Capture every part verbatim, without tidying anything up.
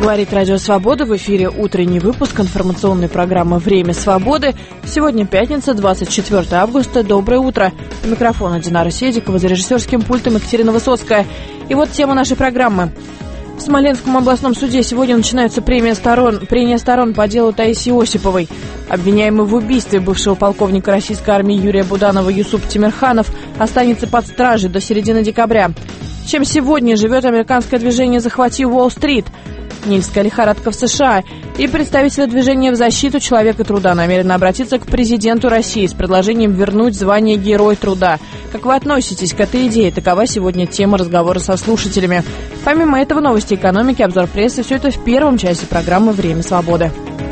Говорит Радио Свобода. В эфире утренний выпуск информационной программы «Время свободы». Сегодня пятница, двадцать четвёртое августа. Доброе утро. У микрофона Динара Седикова, за режиссерским пультом Екатерина Высоцкая. И вот тема нашей программы. В Смоленском областном суде сегодня начинается премия сторон, прения сторон по делу Таисии Осиповой. Обвиняемый в убийстве бывшего полковника российской армии Юрия Буданова Юсуп Тимирханов останется под стражей до середины декабря. Чем сегодня живет американское движение «Захвати Уолл-стрит», Нильская лихорадка в США, и представители движения в защиту человека и труда намерены обратиться к президенту России с предложением вернуть звание Герой труда. Как вы относитесь к этой идее? Такова сегодня тема разговора со слушателями. Помимо этого, новости экономики, обзор прессы, все это в первом часе программы «Время свободы».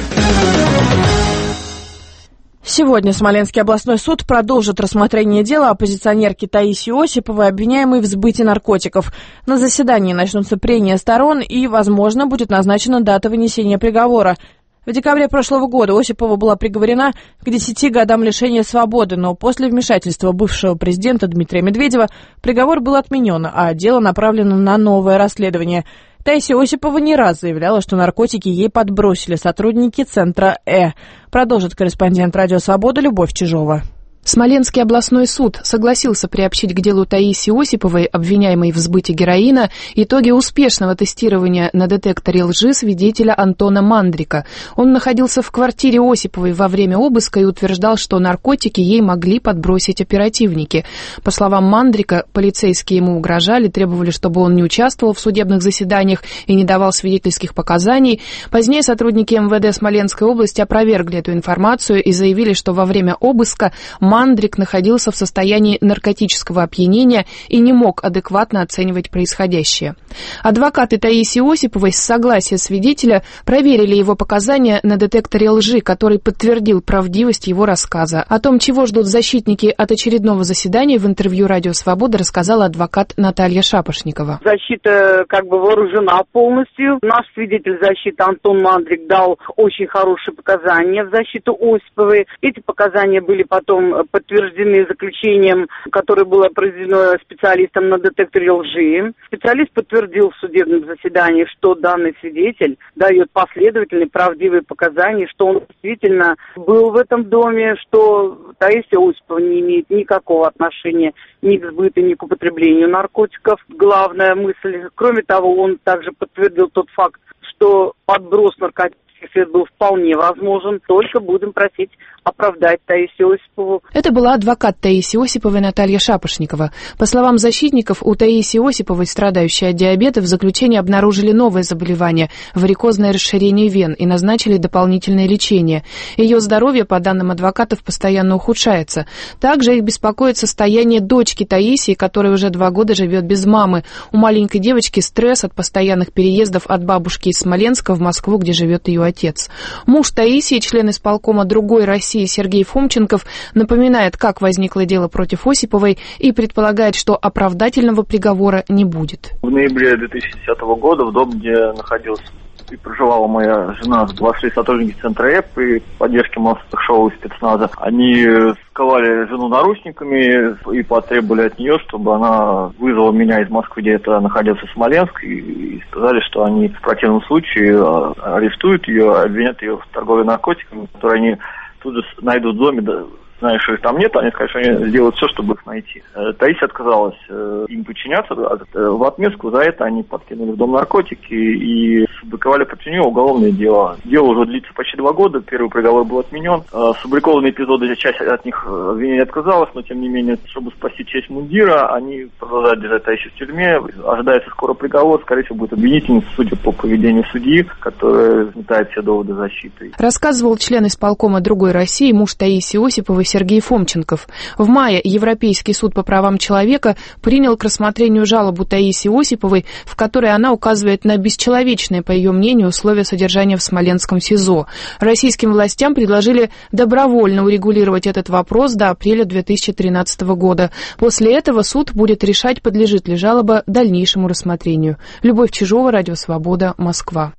Сегодня Смоленский областной суд продолжит рассмотрение дела оппозиционерки Таисии Осиповой, обвиняемой в сбытии наркотиков. На заседании начнутся прения сторон и, возможно, будет назначена дата вынесения приговора. В декабре прошлого года Осипова была приговорена к десяти годам лишения свободы, но после вмешательства бывшего президента Дмитрия Медведева приговор был отменен, а дело направлено на новое расследование. Таисия Осипова не раз заявляла, что наркотики ей подбросили сотрудники центра «Э». Продолжит корреспондент Радио Свобода Любовь Чижова. Смоленский областной суд согласился приобщить к делу Таисии Осиповой, обвиняемой в сбытии героина, итоги успешного тестирования на детекторе лжи свидетеля Антона Мандрика. Он находился в квартире Осиповой во время обыска и утверждал, что наркотики ей могли подбросить оперативники. По словам Мандрика, полицейские ему угрожали, требовали, чтобы он не участвовал в судебных заседаниях и не давал свидетельских показаний. Позднее сотрудники эм вэ дэ Смоленской области опровергли эту информацию и заявили, что во время обыска Мандрик находился в состоянии наркотического опьянения и не мог адекватно оценивать происходящее. Адвокаты Таисии Осиповой с согласия свидетеля проверили его показания на детекторе лжи, который подтвердил правдивость его рассказа. О том, чего ждут защитники от очередного заседания, в интервью «Радио Свобода» рассказала адвокат Наталья Шапошникова. Защита как бы вооружена полностью. Наш свидетель защиты Антон Мандрик дал очень хорошие показания в защиту Осиповой. Эти показания были потом подтверждены заключением, которое было произведено специалистом на детекторе лжи. Специалист подтвердил в судебном заседании, что данный свидетель дает последовательные правдивые показания, что он действительно был в этом доме, что Таисия Осипова не имеет никакого отношения ни к сбыту, ни к употреблению наркотиков. Главная мысль. Кроме того, он также подтвердил тот факт, что подброс наркотиков был вполне возможен, только будем просить оправдать Таисию Осипову. Это была адвокат Таисии Осиповой Наталья Шапошникова. По словам защитников, у Таисии Осиповой, страдающей от диабета, в заключении обнаружили новое заболевание – варикозное расширение вен, и назначили дополнительное лечение. Ее здоровье, по данным адвокатов, постоянно ухудшается. Также их беспокоит состояние дочки Таисии, которая уже два года живет без мамы. У маленькой девочки стресс от постоянных переездов от бабушки из Смоленска в Москву, где живет ее отец. Муж Таисии, член исполкома «Другой России» Сергей Фомченков, напоминает, как возникло дело против Осиповой, и предполагает, что оправдательного приговора не будет. В ноябре две тысячи десятого года в дом, где находилась и проживала моя жена, вошли сотрудники центра «Э» при поддержке массовых шоу и спецназа. Они сковали жену наручниками и потребовали от нее, чтобы она вызвала меня из Москвы, где это находился Смоленск, и, и сказали, что они в противном случае арестуют ее, обвинят ее в торговле наркотиками, которые они тут же найдут в доме, да, зная, что их там нет, они, конечно, они сделают все, чтобы их найти. Таисия отказалась им подчиняться. В отместку за это они подкинули в дом наркотики и сфабриковали против нее уголовное дело. Дело уже длится почти два года, первый приговор был отменен. Сфабрикованные эпизоды, часть от них обвинение отказалась, но тем не менее, чтобы спасти честь мундира, они продолжают держать Таисию в тюрьме. Ожидается скоро приговор, скорее всего, будет обвинительный, судя по поведению судьи, который сметает все доводы защиты. Рассказывал член исполкома «Другой России», муж Таисии Осиповой Сергей Фомченков. В мае Европейский суд по правам человека принял к рассмотрению жалобу Таисии Осиповой, в которой она указывает на бесчеловечные, по ее мнению, условия содержания в Смоленском СИЗО. Российским властям предложили добровольно урегулировать этот вопрос до апреля две тысячи тринадцатого года. После этого суд будет решать, подлежит ли жалоба дальнейшему рассмотрению. Любовь Чижова, Радио Свобода, Москва.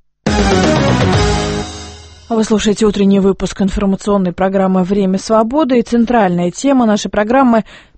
Вы слушаете утренний выпуск информационной программы «Время свободы», и центральная тема нашей программы –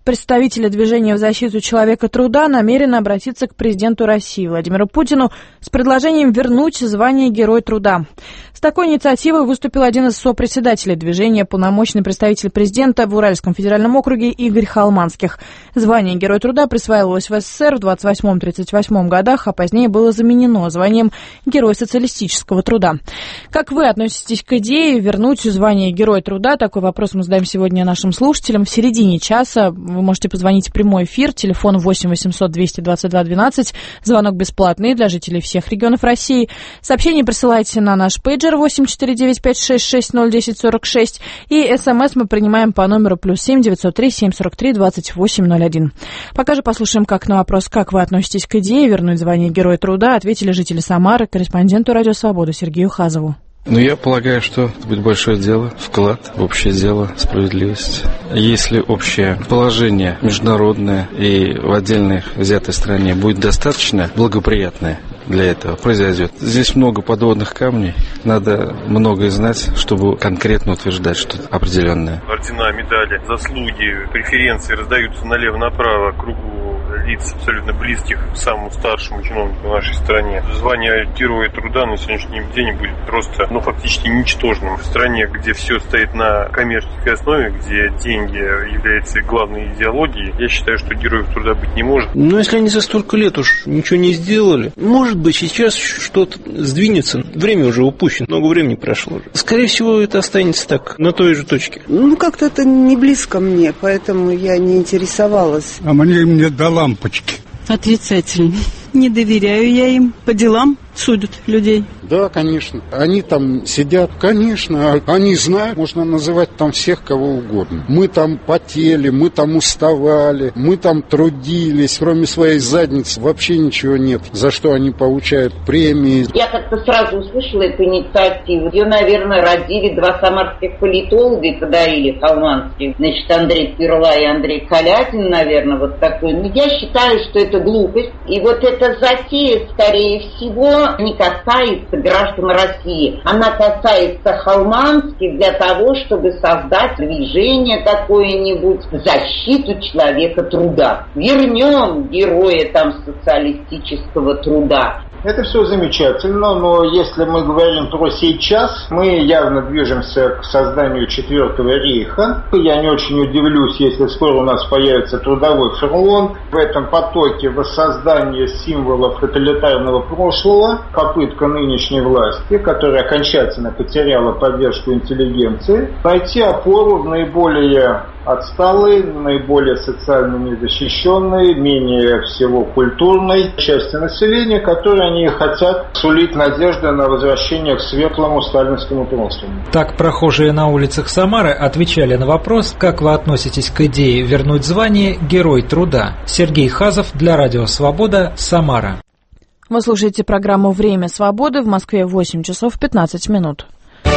Представители движения в защиту человека труда намерены обратиться к президенту России Владимиру Путину с предложением вернуть звание Герой труда. С такой инициативой выступил один из сопредседателей движения, полномочный представитель президента в Уральском федеральном округе Игорь Холманских. Звание Герой труда присваивалось в СССР в двадцать восьмом — тридцать восьмом годах, а позднее было заменено званием Герой социалистического труда. Как вы относитесь к идее вернуть звание Герой труда? Такой вопрос мы задаем сегодня нашим слушателям. В середине часа вы можете позвонить в прямой эфир, телефон восемь восемьсот двести двадцать два двенадцать, звонок бесплатный для жителей всех регионов России. Сообщение присылайте на наш пейджер восемь четыре девять пять шесть шесть ноль десять сорок шесть, и СМС мы принимаем по номеру плюс семь девятьсот три семь сорок три двадцать восемь ноль один. Пока же послушаем, как на вопрос, как вы относитесь к идее вернуть звание Герой труда, ответили жители Самары, корреспонденту Радио Свобода Сергею Хазову. Ну, я полагаю, что это будет большое дело, вклад в общее дело справедливости. Если общее положение международное и в отдельной взятой стране будет достаточно благоприятное для этого, произойдет. Здесь много подводных камней, надо многое знать, чтобы конкретно утверждать что-то определенное. Ордена, медали, заслуги, преференции раздаются налево-направо кругу лиц абсолютно близких к самому старшему чиновнику в нашей стране. Звание Героя труда на сегодняшний день будет просто, ну, фактически ничтожным. В стране, где все стоит на коммерческой основе, где деньги являются главной идеологией, я считаю, что Героев труда быть не может. Но если они за столько лет уж ничего не сделали, может быть, сейчас что-то сдвинется. Время уже упущено, много времени прошло. Скорее всего, это останется так, на той же точке. Ну, как-то это не близко мне, поэтому я не интересовалась. А мне мне до лампочки. Отрицательно. Не доверяю я им. По делам судят людей. Да, конечно. Они там сидят, конечно. Они знают, можно называть там всех, кого угодно. Мы там потели, мы там уставали, мы там трудились. Кроме своей задницы вообще ничего нет. За что они получают премии. Я как-то сразу услышала эту инициативу. Ее, наверное, родили два самарских политолога и подарили Холманских. Значит, Андрей Перла и Андрей Калятин, наверное, вот такой. Но я считаю, что это глупость. И вот эта затея, скорее всего, не касается граждан России. Она касается Холманских для того, чтобы создать движение какое-нибудь в защиту человека труда. Вернем героя там социалистического труда. Это все замечательно, но если мы говорим про сейчас, мы явно движемся к созданию Четвертого рейха. Я не очень удивлюсь, если скоро у нас появится трудовой фронт. В этом потоке воссоздание символов тоталитарного прошлого, попытка нынешней власти, которая окончательно потеряла поддержку интеллигенции, найти опору в наиболее отсталой, наиболее социально незащищенной, менее всего культурной части населения, которые они хотят сулить надежды на возвращение к светлому сталинскому прошлому. Так прохожие на улицах Самары отвечали на вопрос, как вы относитесь к идее вернуть звание Герой труда. Сергей Хазов для Радио Свобода, Самара. Вы слушаете программу «Время свободы». В Москве восемь часов пятнадцать минут.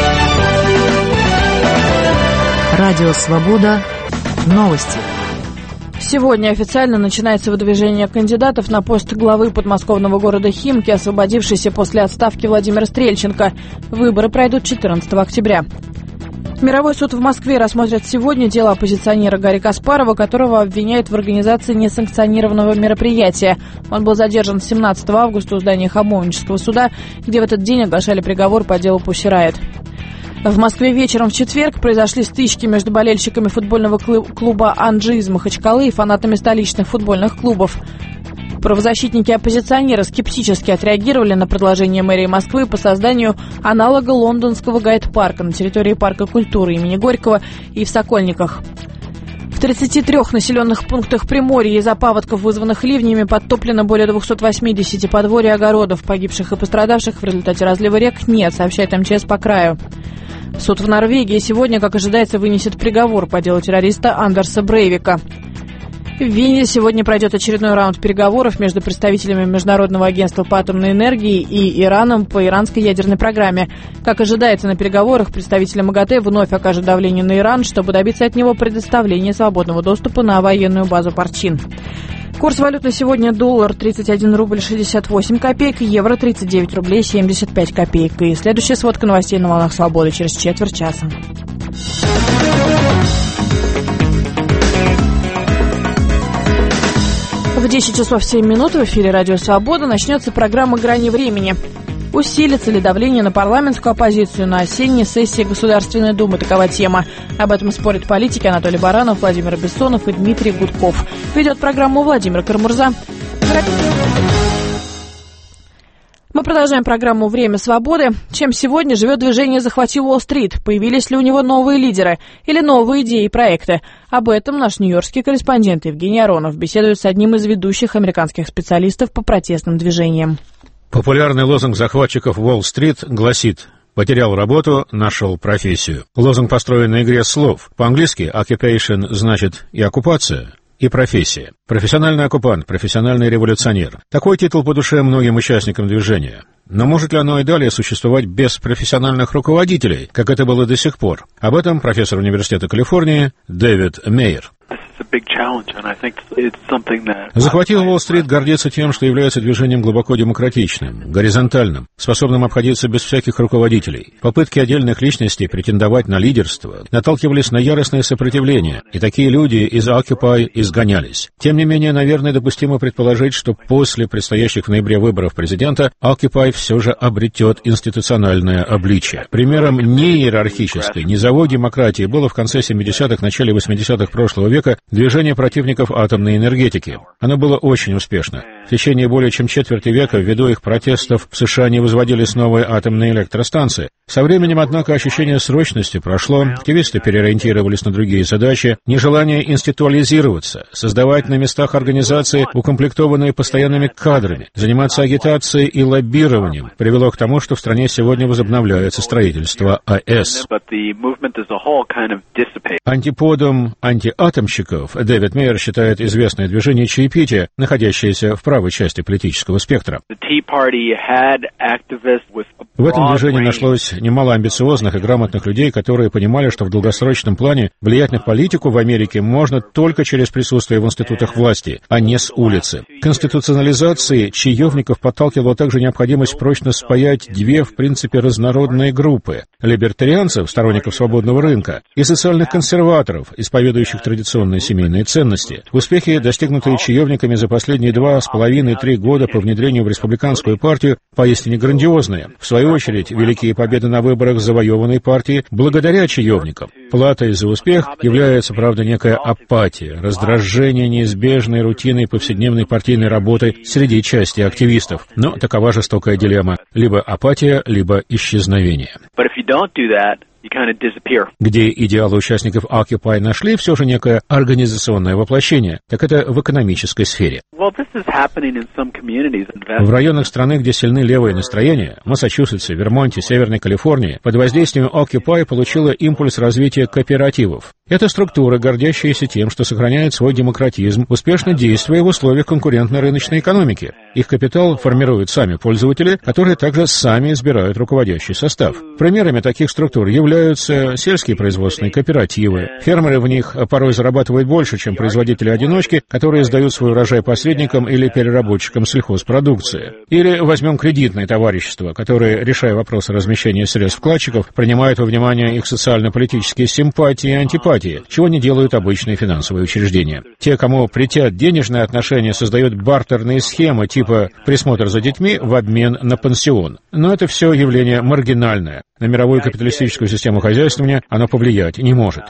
Радио Свобода. Новости. Сегодня официально начинается выдвижение кандидатов на пост главы подмосковного города Химки, освободившийся после отставки Владимира Стрельченко. Выборы пройдут четырнадцатого октября. Мировой суд в Москве рассмотрит сегодня дело оппозиционера Гарри Каспарова, которого обвиняют в организации несанкционированного мероприятия. Он был задержан семнадцатого августа у здания Хамовнического суда, где в этот день оглашали приговор по делу Pussy Riot. В Москве вечером в четверг произошли стычки между болельщиками футбольного клуба «Анжи» из Махачкалы и фанатами столичных футбольных клубов. Правозащитники оппозиционера скептически отреагировали на предложение мэрии Москвы по созданию аналога лондонского гайд-парка на территории парка культуры имени Горького и в Сокольниках. В тридцати трёх населенных пунктах Приморья из-за паводков, вызванных ливнями, подтоплено более двухсот восьмидесяти подворий и огородов. Погибших и пострадавших в результате разлива рек нет, сообщает эм че эс по краю. Суд в Норвегии сегодня, как ожидается, вынесет приговор по делу террориста Андерса Брейвика. В Вене сегодня пройдет очередной раунд переговоров между представителями Международного агентства по атомной энергии и Ираном по иранской ядерной программе. Как ожидается, на переговорах представители МАГАТЭ вновь окажут давление на Иран, чтобы добиться от него предоставления свободного доступа на военную базу Парчин. Курс валют на сегодня: доллар тридцать один рубль шестьдесят восемь копеек, евро тридцать девять рублей семьдесят пять копеек. И следующая сводка новостей на волнах Свободы через четверть часа. В десять часов семь минут в эфире «Радио Свобода» начнется программа «Грани времени». Усилится ли давление на парламентскую оппозицию на осенней сессии Государственной Думы? Такова тема. Об этом спорят политики Анатолий Баранов, Владимир Бессонов и Дмитрий Гудков. Ведет программу Владимир Кармурза. Мы продолжаем программу «Время свободы». Чем сегодня живет движение «Захвати Уолл-стрит»? Появились ли у него новые лидеры или новые идеи и проекты? Об этом наш нью-йоркский корреспондент Евгений Аронов беседует с одним из ведущих американских специалистов по протестным движениям. Популярный лозунг захватчиков Уолл-стрит гласит: «Потерял работу, нашел профессию». Лозунг построен на игре слов. По-английски «occupation» значит и оккупация, и профессия. Профессиональный оккупант, профессиональный революционер. Такой титул по душе многим участникам движения. Но может ли оно и далее существовать без профессиональных руководителей, как это было до сих пор? Об этом профессор Университета Калифорнии Дэвид Мейер. «Захвати Уолл-стрит» гордится тем, что является движением глубоко демократичным, горизонтальным, способным обходиться без всяких руководителей. Попытки отдельных личностей претендовать на лидерство наталкивались на яростное сопротивление, и такие люди из Occupy изгонялись. Тем не менее, наверное, допустимо предположить, что после предстоящих в ноябре выборов президента Occupy все же обретет институциональное обличие. Примером неиерархической, низовой демократии было в конце семидесятых, начале восьмидесятых прошлого века движение противников атомной энергетики. Оно было очень успешно. В течение более чем четверти века, ввиду их протестов, в США не возводились новые атомные электростанции. Со временем, однако, ощущение срочности прошло, активисты переориентировались на другие задачи, нежелание институализироваться, создавать на местах организации, укомплектованные постоянными кадрами, заниматься агитацией и лоббированием, привело к тому, что в стране сегодня возобновляется строительство АЭС. Антиподом антиатомщиков Дэвид Мейер считает известное движение чаепития, находящееся в правой части политического спектра. В этом движении нашлось немало амбициозных и грамотных людей, которые понимали, что в долгосрочном плане влиять на политику в Америке можно только через присутствие в институтах власти, а не с улицы. К институционализации чаевников подталкивала также необходимость прочно спаять две, в принципе, разнородные группы — либертарианцев, сторонников свободного рынка, и социальных консерваторов, исповедующих традиционные семейные ценности. Успехи, достигнутые чаевниками за последние два с половиной-три года по внедрению в республиканскую партию, поистине грандиозные. В свою очередь, великие победы на выборах завоеванной партии благодаря чаевникам. Платой за успех является, правда, некая апатия, раздражение неизбежной рутиной повседневной партийной работы среди части активистов. Но такова жестокая дилемма. Либо апатия, либо исчезновение. Где идеалы участников Occupy нашли все же некое организационное воплощение, так это в экономической сфере. В районах страны, где сильны левые настроения, Массачусетсе, Вермонте, Северной Калифорнии, под воздействием Occupy получила импульс развития кооперативов. Это структуры, гордящиеся тем, что сохраняют свой демократизм, успешно действуя в условиях конкурентной рыночной экономики. Их капитал формируют сами пользователи, которые также сами избирают руководящий состав. Примерами таких структур являются сельские производственные кооперативы. Фермеры в них порой зарабатывают больше, чем производители-одиночки, которые сдают свой урожай посредникам или переработчикам сельхозпродукции. Или возьмем кредитные товарищества, которые, решая вопросы размещения средств вкладчиков, принимают во внимание их социально-политические симпатии и антипатии, чего не делают обычные финансовые учреждения. Те, кому претят денежные отношения, создают бартерные схемы типа «присмотр за детьми в обмен на пансион». Но это все явление маргинальное. На мировую капиталистическую систему хозяйствования оно повлиять не может.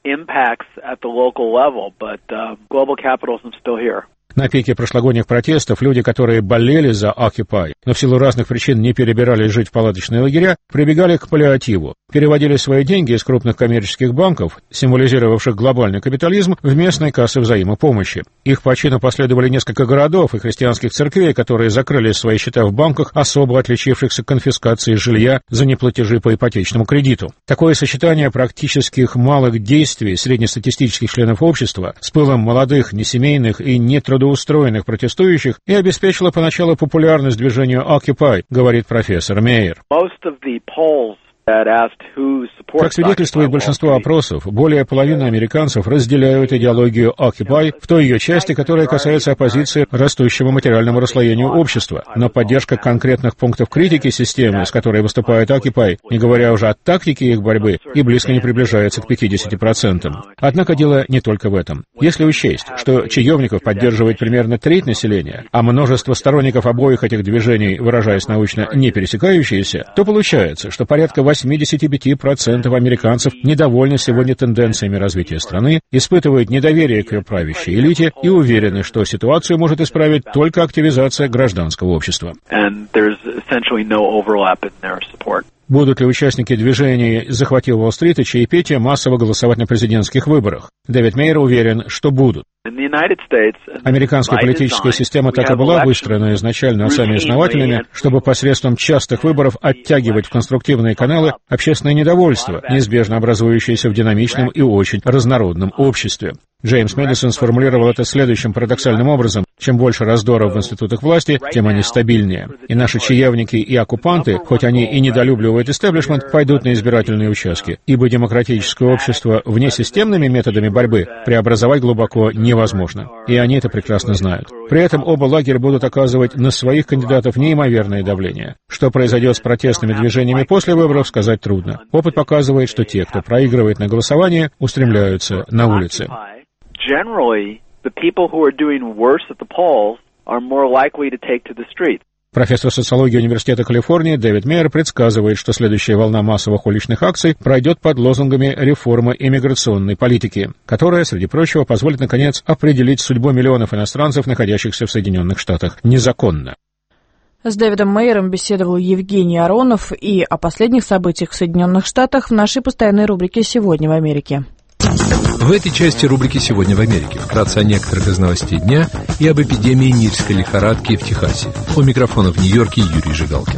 На пике прошлогодних протестов люди, которые болели за Occupy, но в силу разных причин не перебирались жить в палаточные лагеря, прибегали к паллиативу, переводили свои деньги из крупных коммерческих банков, символизировавших глобальный капитализм, в местные кассы взаимопомощи. Их по чину последовали несколько городов и христианских церквей, которые закрыли свои счета в банках, особо отличившихся конфискацией жилья за неплатежи по ипотечному кредиту. Такое сочетание практических малых действий среднестатистических членов общества с пылом молодых, несемейных и нетрудоустроенных устроенных протестующих и обеспечила поначалу популярность движению Occupy, говорит профессор Мейер. Как свидетельствует большинство опросов, более половины американцев разделяют идеологию Occupy в той ее части, которая касается оппозиции растущему материальному расслоению общества. Но поддержка конкретных пунктов критики системы, с которой выступает Occupy, не говоря уже о тактике их борьбы, и близко не приближается к пятидесяти процентам. Однако дело не только в этом. Если учесть, что чаевников поддерживает примерно треть населения, а множество сторонников обоих этих движений, выражаясь научно, не пересекающиеся, то получается, что порядка восемьдесят пять процентов американцев недовольны сегодня тенденциями развития страны, испытывают недоверие к ее правящей элите и уверены, что ситуацию может исправить только активизация гражданского общества. Будут ли участники движений «Захвати Уолл-стрит» и чаепития массово голосовать на президентских выборах? Дэвид Мейер уверен, что будут. Американская политическая система так и была выстроена изначально отцами-основателями, чтобы посредством частых выборов оттягивать в конструктивные каналы общественное недовольство, неизбежно образующееся в динамичном и очень разнородном обществе. Джеймс Мэдисон сформулировал это следующим парадоксальным образом. Чем больше раздоров в институтах власти, тем они стабильнее. И наши чаевники и оккупанты, хоть они и недолюбливают истеблишмент, пойдут на избирательные участки, ибо демократическое общество внесистемными методами борьбы преобразовать глубоко невозможно. И они это прекрасно знают. При этом оба лагеря будут оказывать на своих кандидатов неимоверное давление. Что произойдет с протестными движениями после выборов, сказать трудно. Опыт показывает, что те, кто проигрывает на голосовании, устремляются на улицы. Generally, the people who are doing worse at the polls are more likely to take to the streets. Профессор социологии Университета Калифорнии Дэвид Мейер предсказывает, что следующая волна массовых уличных акций пройдет под лозунгами реформы иммиграционной политики, которая, среди прочего, позволит, наконец, определить судьбу миллионов иностранцев, находящихся в Соединенных Штатах незаконно. С Дэвидом Мейером беседовал Евгений Аронов, и о последних событиях в Соединенных Штатах в нашей постоянной рубрике «Сегодня в Америке». В этой части рубрики «Сегодня в Америке» вкратце о некоторых из новостей дня и об эпидемии нильской лихорадки в Техасе. У микрофона в Нью-Йорке Юрий Жигалкин.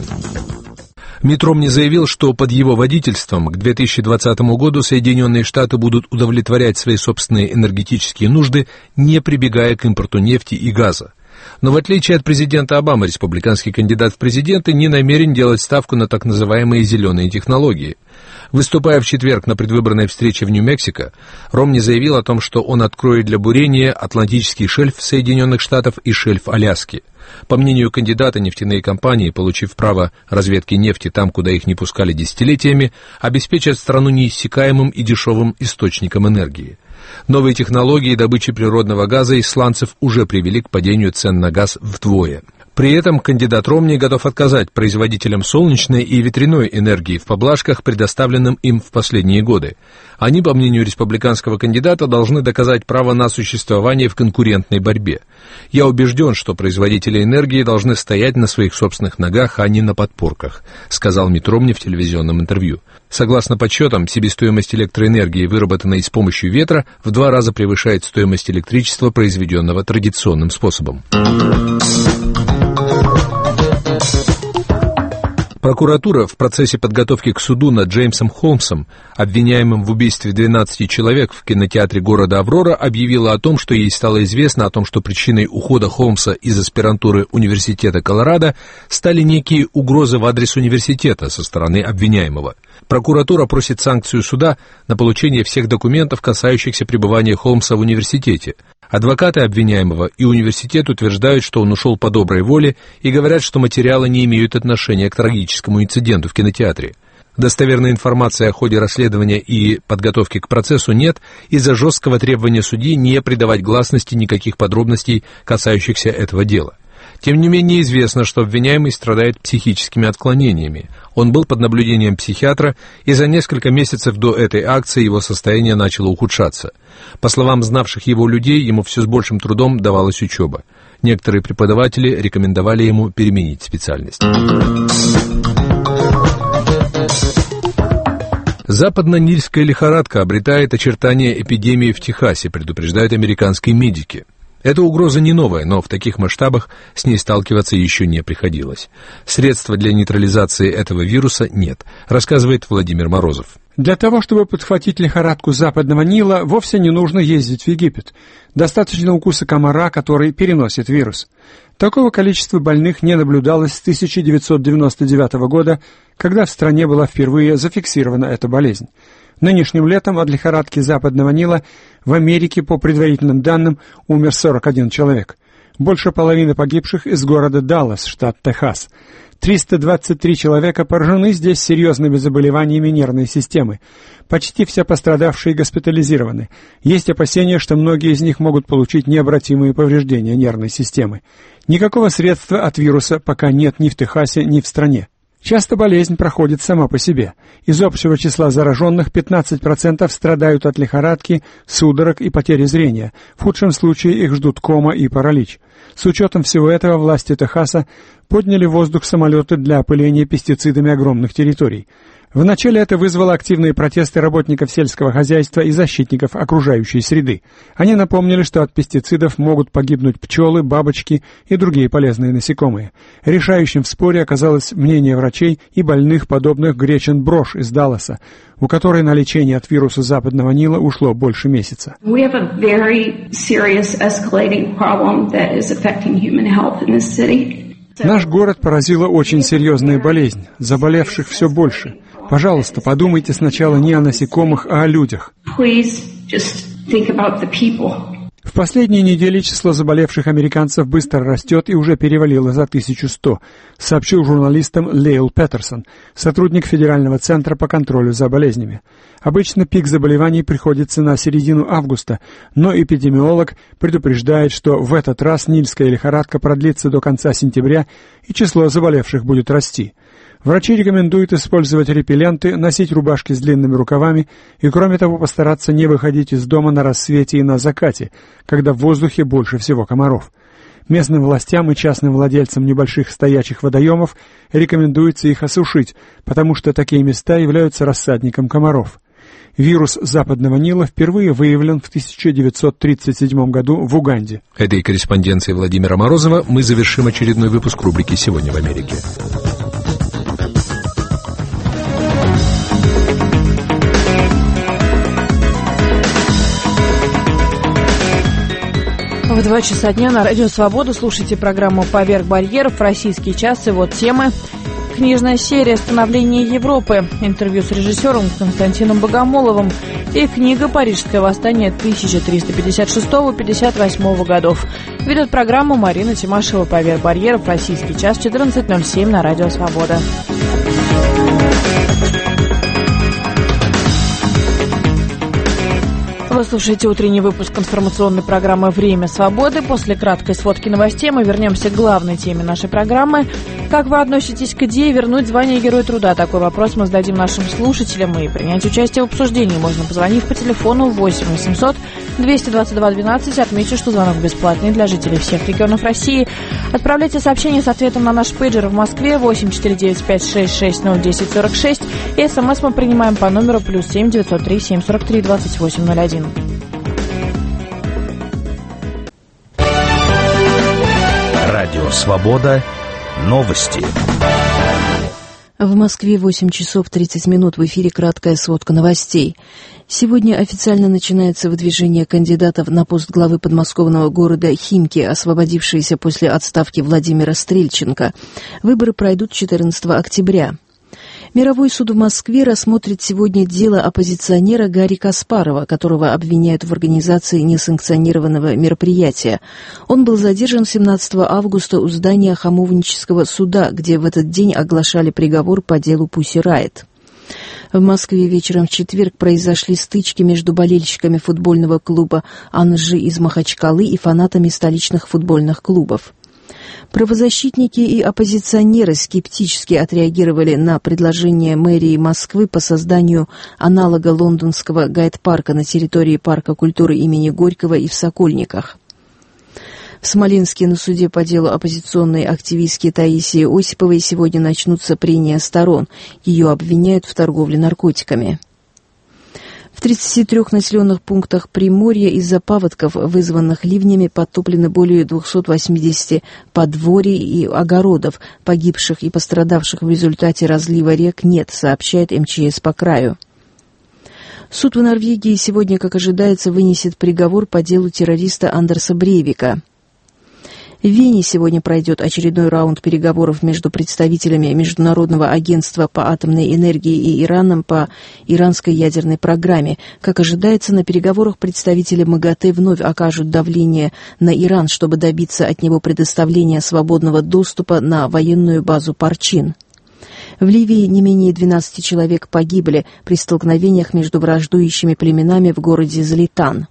Митт Ромни заявил, что под его водительством к две тысячи двадцатому году Соединенные Штаты будут удовлетворять свои собственные энергетические нужды, не прибегая к импорту нефти и газа. Но в отличие от президента Обамы, республиканский кандидат в президенты не намерен делать ставку на так называемые «зеленые технологии». Выступая в четверг на предвыборной встрече в Нью-Мексико, Ромни заявил о том, что он откроет для бурения Атлантический шельф Соединенных Штатов и шельф Аляски. По мнению кандидата, нефтяные компании, получив право разведки нефти там, куда их не пускали десятилетиями, обеспечат страну неиссякаемым и дешевым источником энергии. Новые технологии добычи природного газа из сланцев уже привели к падению цен на газ вдвое. При этом кандидат Ромни готов отказать производителям солнечной и ветряной энергии в поблажках, предоставленным им в последние годы. Они, по мнению республиканского кандидата, должны доказать право на существование в конкурентной борьбе. «Я убежден, что производители энергии должны стоять на своих собственных ногах, а не на подпорках», сказал Митт Ромни в телевизионном интервью. Согласно подсчетам, себестоимость электроэнергии, выработанной с помощью ветра, в два раза превышает стоимость электричества, произведенного традиционным способом. Прокуратура в процессе подготовки к суду над Джеймсом Холмсом, обвиняемым в убийстве двенадцати человек в кинотеатре города Аврора, объявила о том, что ей стало известно о том, что причиной ухода Холмса из аспирантуры Университета Колорадо стали некие угрозы в адрес университета со стороны обвиняемого. Прокуратура просит санкцию суда на получение всех документов, касающихся пребывания Холмса в университете. Адвокаты обвиняемого и университет утверждают, что он ушел по доброй воле, и говорят, что материалы не имеют отношения к трагическому инциденту в кинотеатре. Достоверной информации о ходе расследования и подготовки к процессу нет из-за жесткого требования судьи не придавать гласности никаких подробностей, касающихся этого дела. Тем не менее, известно, что обвиняемый страдает психическими отклонениями. Он был под наблюдением психиатра, и за несколько месяцев до этой акции его состояние начало ухудшаться. По словам знавших его людей, ему все с большим трудом давалась учеба. Некоторые преподаватели рекомендовали ему переменить специальность. Западно-нильская лихорадка обретает очертания эпидемии в Техасе, предупреждают американские медики. Эта угроза не новая, но в таких масштабах с ней сталкиваться еще не приходилось. Средства для нейтрализации этого вируса нет, рассказывает Владимир Морозов. Для того, чтобы подхватить лихорадку Западного Нила, вовсе не нужно ездить в Египет. Достаточно укуса комара, который переносит вирус. Такого количества больных не наблюдалось с тысяча девятьсот девяносто девятого года, когда в стране была впервые зафиксирована эта болезнь. Нынешним летом от лихорадки Западного Нила в Америке, по предварительным данным, умер сорок один человек. Больше половины погибших из города Даллас, штат Техас. триста двадцать три человека поражены здесь серьезными заболеваниями нервной системы. Почти все пострадавшие госпитализированы. Есть опасения, что многие из них могут получить необратимые повреждения нервной системы. Никакого средства от вируса пока нет ни в Техасе, ни в стране. Часто болезнь проходит сама по себе. Из общего числа зараженных пятнадцать процентов страдают от лихорадки, судорог и потери зрения. В худшем случае их ждут кома и паралич. С учетом всего этого власти Техаса подняли в воздух самолеты для опыления пестицидами огромных территорий. Вначале это вызвало активные протесты работников сельского хозяйства и защитников окружающей среды. Они напомнили, что от пестицидов могут погибнуть пчелы, бабочки и другие полезные насекомые. Решающим в споре оказалось мнение врачей и больных, подобных Гречин Брош из Далласа, у которой на лечение от вируса Западного Нила ушло больше месяца. We have a very serious escalating problem that is affecting human health in this city. Наш город поразила очень серьезная болезнь. Заболевших все больше. Пожалуйста, подумайте сначала не о насекомых, а о людях. Please just think about the people. В последние недели число заболевших американцев быстро растет и уже перевалило за тысячу сто, сообщил журналистам Лейл Петерсон, сотрудник Федерального центра по контролю за болезнями. Обычно пик заболеваний приходится на середину августа, но эпидемиолог предупреждает, что в этот раз нильская лихорадка продлится до конца сентября и число заболевших будет расти. Врачи рекомендуют использовать репелленты, носить рубашки с длинными рукавами и, кроме того, постараться не выходить из дома на рассвете и на закате, когда в воздухе больше всего комаров. Местным властям и частным владельцам небольших стоячих водоемов рекомендуется их осушить, потому что такие места являются рассадником комаров. Вирус Западного Нила впервые выявлен в тысяча девятьсот тридцать седьмом году в Уганде. Этой корреспонденцией Владимира Морозова мы завершим очередной выпуск рубрики «Сегодня в Америке». В два часа дня на Радио Свобода слушайте программу «Поверх барьеров. Российский час». И вот темы. Книжная серия «Становление Европы». Интервью с режиссером Константином Богомоловым. И книга «Парижское восстание тысяча триста пятьдесят шестого — пятьдесят восьмого годов». Ведет программу Марина Тимашева. «Поверх барьеров. Российский час». четырнадцать ноль семь на Радио Свобода. Вы слушаете утренний выпуск информационной программы «Время свободы». После краткой сводки новостей мы вернемся к главной теме нашей программы. Как вы относитесь к идее вернуть звание Героя Труда? Такой вопрос мы зададим нашим слушателям. И принять участие в обсуждении можно, позвонив по телефону восемь восемьсот двести двадцать два двенадцать. Отмечу, что звонок бесплатный для жителей всех регионов России. Отправляйте сообщение с ответом на наш пейджер в Москве восемь четыре девять пять шесть шесть ноль десять сорок шесть. И смс мы принимаем по номеру плюс семь девятьсот три семь сорок три двадцать восемь ноль один. Радио «Свобода». Новости. В Москве восемь часов тридцать минут. В эфире краткая сводка новостей. Сегодня официально начинается выдвижение кандидатов на пост главы подмосковного города Химки, освободившиеся после отставки Владимира Стрельченко. Выборы пройдут четырнадцатого октября. Мировой суд в Москве рассмотрит сегодня дело оппозиционера Гарри Каспарова, которого обвиняют в организации несанкционированного мероприятия. Он был задержан семнадцатого августа у здания Хамовнического суда, где в этот день оглашали приговор по делу Pussy Riot. В Москве вечером в четверг произошли стычки между болельщиками футбольного клуба «Анжи» из Махачкалы и фанатами столичных футбольных клубов. Правозащитники и оппозиционеры скептически отреагировали на предложение мэрии Москвы по созданию аналога лондонского гайд-парка на территории Парка культуры имени Горького и в Сокольниках. В Смоленске на суде по делу оппозиционной активистки Таисии Осиповой сегодня начнутся прения сторон. Ее обвиняют в торговле наркотиками. В тридцати трёх населенных пунктах Приморья из-за паводков, вызванных ливнями, подтоплены более двухсот восьмидесяти подворий и огородов. Погибших и пострадавших в результате разлива рек нет, сообщает эм че эс по краю. Суд в Норвегии сегодня, как ожидается, вынесет приговор по делу террориста Андерса Брейвика. В Вене сегодня пройдет очередной раунд переговоров между представителями Международного агентства по атомной энергии и Ираном по иранской ядерной программе. Как ожидается, на переговорах представители МАГАТЭ вновь окажут давление на Иран, чтобы добиться от него предоставления свободного доступа на военную базу Парчин. В Ливии не менее двенадцати человек погибли при столкновениях между враждующими племенами в городе Залитан.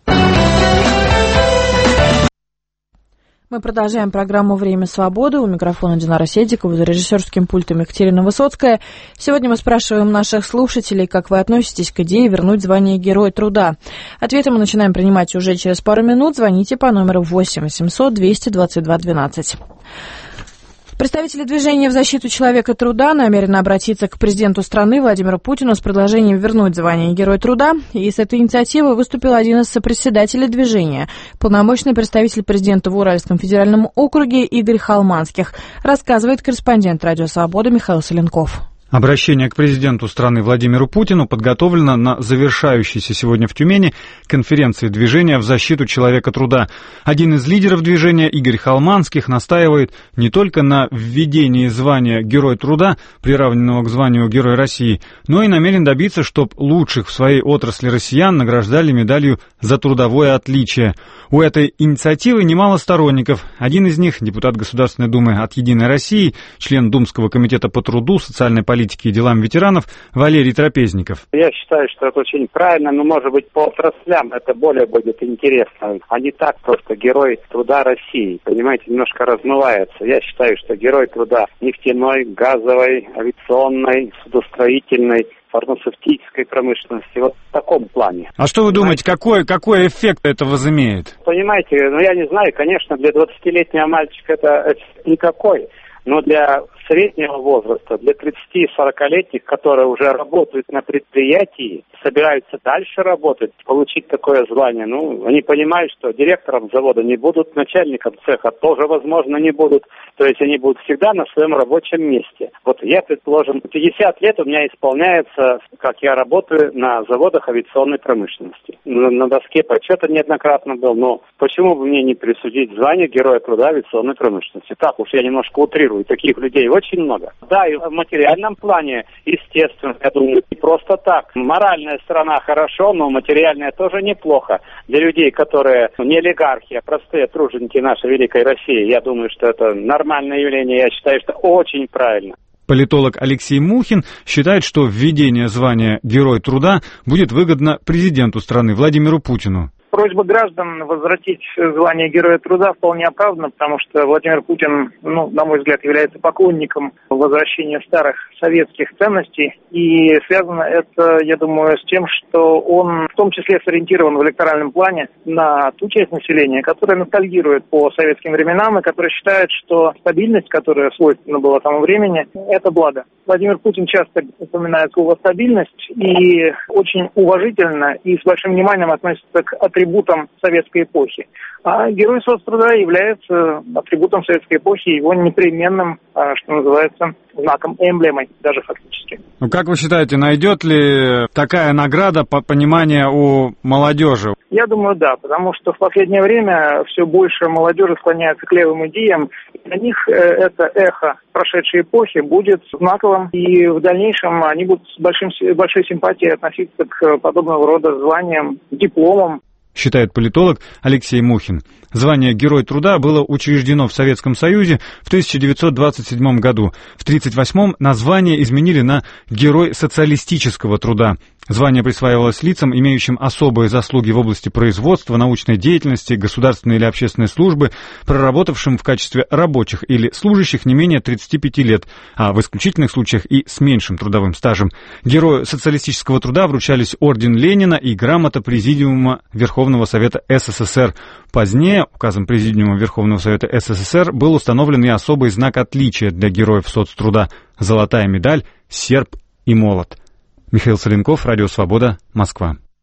Мы продолжаем программу «Время свободы». У микрофона Динара Седикова, за режиссерским пультом Екатерина Высоцкая. Сегодня мы спрашиваем наших слушателей, как вы относитесь к идее вернуть звание Героя труда. Ответы мы начинаем принимать уже через пару минут. Звоните по номеру восемь восемьсот двести двадцать два двенадцать. Представители движения в защиту человека труда намерены обратиться к президенту страны Владимиру Путину с предложением вернуть звание Героя труда. И с этой инициативой выступил один из сопредседателей движения, полномочный представитель президента в Уральском федеральном округе Игорь Холманских, рассказывает корреспондент «Радио Свобода» Михаил Соленков. Обращение к президенту страны Владимиру Путину подготовлено на завершающейся сегодня в Тюмени конференции движения в защиту человека труда. Один из лидеров движения, Игорь Холманских, настаивает не только на введении звания Герой труда, приравненного к званию Герой России, но и намерен добиться, чтобы лучших в своей отрасли россиян награждали медалью за трудовое отличие. У этой инициативы немало сторонников. Один из них, депутат Государственной Думы от «Единой России», член Думского комитета по труду, социальной политике и делам ветеранов Валерий Трапезников. Я считаю, что это очень правильно, но, может быть, по отраслям это более будет интересно, а не так просто Герой труда России. Понимаете, немножко размывается. Я считаю, что Герой труда нефтяной, газовой, авиационной, судостроительной, фармацевтической промышленности, вот в таком плане. А что вы думаете, какой, какой эффект это возымеет? Понимаете, ну я не знаю, конечно, для двадцатилетнего мальчика это, это никакой, но для среднего возраста, для тридцати-сорокалетних, которые уже работают на предприятии, собираются дальше работать, получить такое звание, ну, они понимают, что директором завода не будут, начальником цеха тоже, возможно, не будут, то есть они будут всегда на своем рабочем месте. Вот я, предположим, пятьдесят лет у меня исполняется, как я работаю на заводах авиационной промышленности. На, на доске почета неоднократно был, но почему бы мне не присудить звание Героя труда авиационной промышленности? Так уж я немножко утрирую, таких людей очень много. Да, и в материальном плане, естественно, я думаю, не просто так. Моральная сторона хорошо, но материальная тоже неплохо. Для людей, которые не олигархи, а простые труженики нашей великой России, я думаю, что это нормальное явление, я считаю, что очень правильно. Политолог Алексей Мухин считает, что введение звания Герой труда будет выгодно президенту страны Владимиру Путину. Просьба граждан возвратить звание Героя труда вполне оправдана, потому что Владимир Путин, ну, на мой взгляд, является поклонником возвращения старых советских ценностей. И связано это, я думаю, с тем, что он в том числе сориентирован в электоральном плане на ту часть населения, которая ностальгирует по советским временам и которая считает, что стабильность, которая свойственна была тому времени, это благо. Владимир Путин часто упоминает слово «стабильность» и очень уважительно и с большим вниманием относится к атрибутам советской эпохи. А Герой соцтруда является атрибутом советской эпохи, его непременным, что называется, знаком, эмблемой даже фактически. Ну, как вы считаете, найдет ли такая награда по пониманию у молодежи? Я думаю, да, потому что в последнее время все больше молодежи склоняется к левым идеям. И для них это эхо прошедшей эпохи будет знаковым, и в дальнейшем они будут с большим, большой симпатией относиться к подобного рода званиям, дипломам. Считает политолог Алексей Мухин. Звание Герой труда было учреждено в Советском Союзе в тысяча девятьсот двадцать седьмом году. В тридцать восьмом название изменили на Герой социалистического труда. Звание присваивалось лицам, имеющим особые заслуги в области производства, научной деятельности, государственной или общественной службы, проработавшим в качестве рабочих или служащих не менее тридцати пяти лет, а в исключительных случаях и с меньшим трудовым стажем. Герою социалистического труда вручались орден Ленина и грамота Президиума Верховного Совета СССР. Позднее указом Президиума Верховного Совета СССР был установлен и особый знак отличия для героев соцтруда – золотая медаль, серп и молот. Михаил Соленков, Радио Свобода, Москва.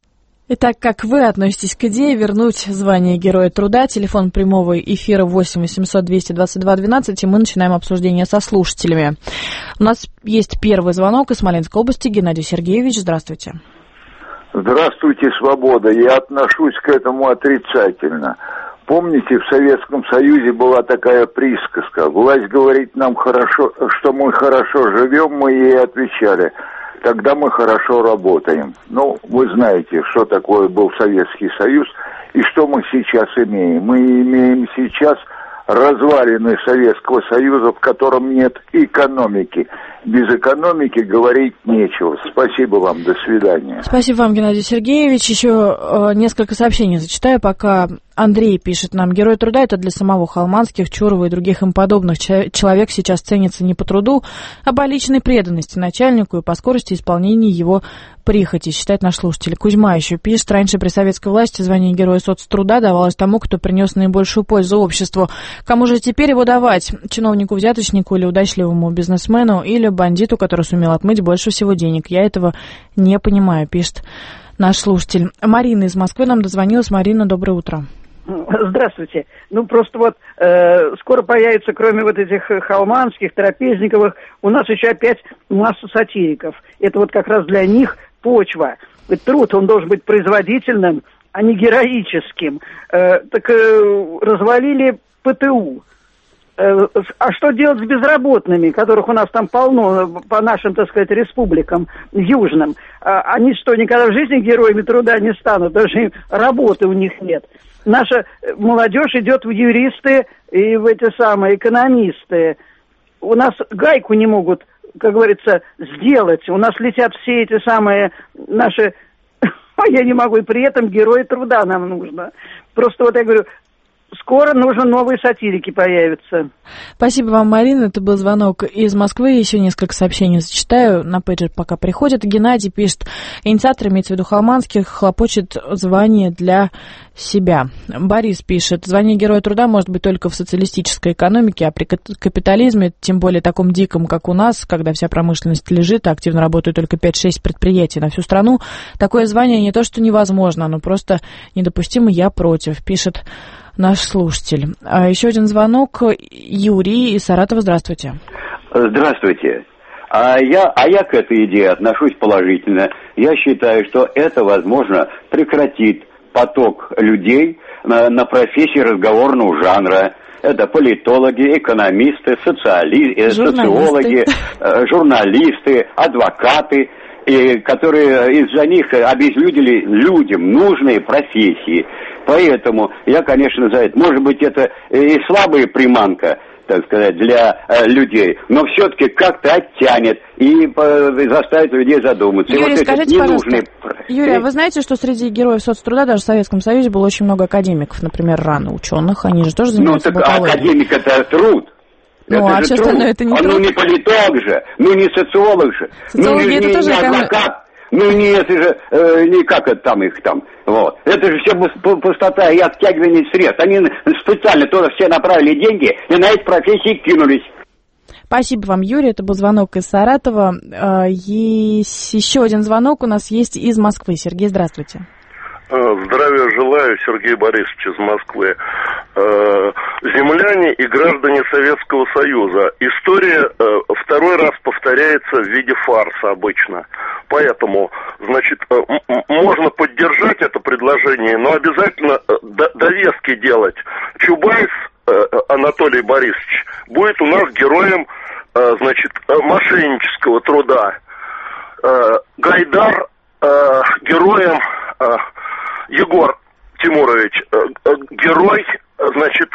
Итак, как вы относитесь к идее вернуть звание Героя Труда? Телефон прямого эфира восемь восемьсот двести двадцать два двенадцать, и мы начинаем обсуждение со слушателями. У нас есть первый звонок из Смоленской области. Геннадий Сергеевич, здравствуйте. Здравствуйте, свобода. Я отношусь к этому отрицательно. Помните, в Советском Союзе была такая присказка: власть говорит нам хорошо, что мы хорошо живем, мы ей отвечали: тогда мы хорошо работаем. Ну, вы знаете, что такое был Советский Союз и что мы сейчас имеем. Мы имеем сейчас развалины Советского Союза, в котором нет экономики. Без экономики говорить нечего. Спасибо вам, до свидания. Спасибо вам, Геннадий Сергеевич. Еще э, несколько сообщений зачитаю, пока Андрей пишет нам: Герой Труда — это для самого Холманских, Чурова и других им подобных. Человек сейчас ценится не по труду, а по личной преданности начальнику и по скорости исполнения его прихоти, считает наш слушатель. Кузьма еще пишет: раньше при советской власти звание Героя соцтруда давалось тому, кто принес наибольшую пользу обществу. Кому же теперь его давать? Чиновнику-взяточнику или удачливому бизнесмену, или бандиту, который сумел отмыть больше всего денег? Я этого не понимаю, пишет наш слушатель. Марина из Москвы нам дозвонилась. Марина, доброе утро. Здравствуйте. Ну, просто вот э, скоро появится, кроме вот этих Холманских, Трапезниковых, у нас еще опять масса сатириков. Это вот как раз для них почва. Ведь труд, он должен быть производительным, а не героическим. Э, так э, развалили ПТУ. Э, а что делать с безработными, которых у нас там полно по нашим, так сказать, республикам южным? А, они что, никогда в жизни героями труда не станут? Даже работы у них нет. Наша молодежь идет в юристы и в эти самые экономисты. У нас гайку не могут, как говорится, сделать. У нас летят все эти самые наши... Я не могу, и при этом герои труда нам нужно. Просто вот я говорю, скоро нужно новые сатирики появятся. Спасибо вам, Марина. Это был звонок из Москвы. Еще несколько сообщений зачитаю. На пейджер пока приходит. Геннадий пишет: инициатор, имеется в виду Холманских, хлопочет звание для себя. Борис пишет: звание Героя Труда может быть только в социалистической экономике, а при капитализме, тем более таком диком, как у нас, когда вся промышленность лежит, а активно работают только пять-шесть предприятий на всю страну, такое звание не то что невозможно, оно просто недопустимо. Я против, пишет наш слушатель. А еще один звонок. Юрий из Саратова. Здравствуйте. Здравствуйте. А я, а я к этой идее отношусь положительно. Я считаю, что это, возможно, прекратит поток людей на, на профессии разговорного жанра. Это политологи, экономисты, социали... социологи, журналисты, адвокаты, и, которые из-за них обезлюдили людям нужные профессии. Поэтому я, конечно, за это. Может быть, это и слабая приманка, так сказать, для э, людей, но все-таки как-то оттянет и э, заставит людей задуматься. Юрий, и вот скажите, ненужные... пожалуйста, Юрий, а вы знаете, что среди героев соцтруда даже в Советском Союзе было очень много академиков, например, рано ученых, они же тоже занимаются Ну, так академик — это труд. Ну, это а все остальное это не а, труд. Ну, не политолог же, ну, не социолог же, Социологи ну, не, это не, тоже не эконом... адвокат. Ну, не, это же, э, не как это там их там, вот. Это же все пустота и оттягивание средств. Они специально туда все направили деньги и на эти профессии кинулись. Спасибо вам, Юрий. Это был звонок из Саратова. Есть еще один звонок у нас есть из Москвы. Сергей, здравствуйте. Здравия желаю, Сергей Борисович из Москвы. Земляне и граждане Советского Союза. История второй раз повторяется в виде фарса обычно. Поэтому, значит, можно поддержать это предложение, но обязательно довески делать. Чубайс Анатолий Борисович будет у нас героем, значит, мошеннического труда. Гайдар героем... Егор Тимурович, герой, значит,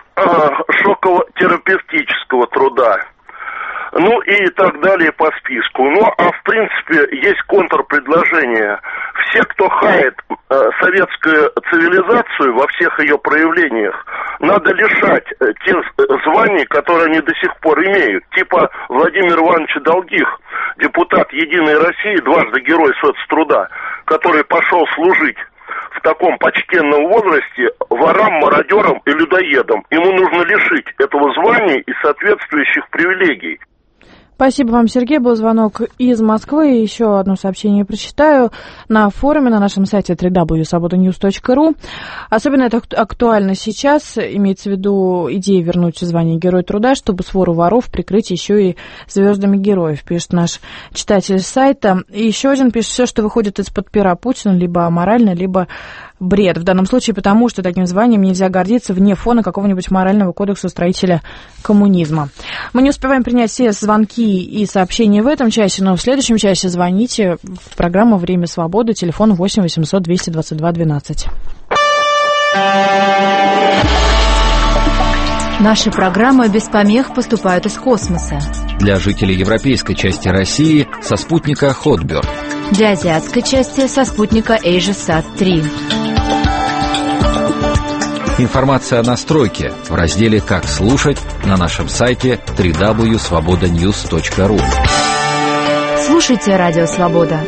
шоково-терапевтического труда. Ну и так далее по списку. Ну, а в принципе есть контрпредложение. Все, кто хает советскую цивилизацию во всех ее проявлениях, надо лишать тех званий, которые они до сих пор имеют. Типа Владимира Ивановича Долгих, депутат Единой России, дважды герой соцтруда, который пошел служить в таком почтенном возрасте ворам, мародерам и людоедам. Ему нужно лишить этого звания и соответствующих привилегий. Спасибо вам, Сергей. Был звонок из Москвы. Еще одно сообщение прочитаю. На форуме на нашем сайте дабл ю дабл ю дабл ю точка свобода ньюс точка ру. Особенно это актуально сейчас. Имеется в виду идея вернуть звание Герой труда, чтобы свору воров прикрыть еще и звездами героев, пишет наш читатель сайта. И еще один пишет: все, что выходит из-под пера Путина, либо аморально, либо бред. В данном случае потому, что таким званием нельзя гордиться вне фона какого-нибудь морального кодекса строителя коммунизма. Мы не успеваем принять все звонки и сообщения в этом часе, но в следующем часе звоните в программу «Время свободы», телефон восемь восемьсот двести двадцать два двенадцать. Наши программы без помех поступают из космоса. Для жителей европейской части России со спутника Hotbird. Для азиатской части со спутника AsiaSat три. Информация о настройке в разделе «Как слушать» на нашем сайте дабл ю дабл ю дабл ю точка свобода ньюс точка ру. Слушайте Радио Свобода.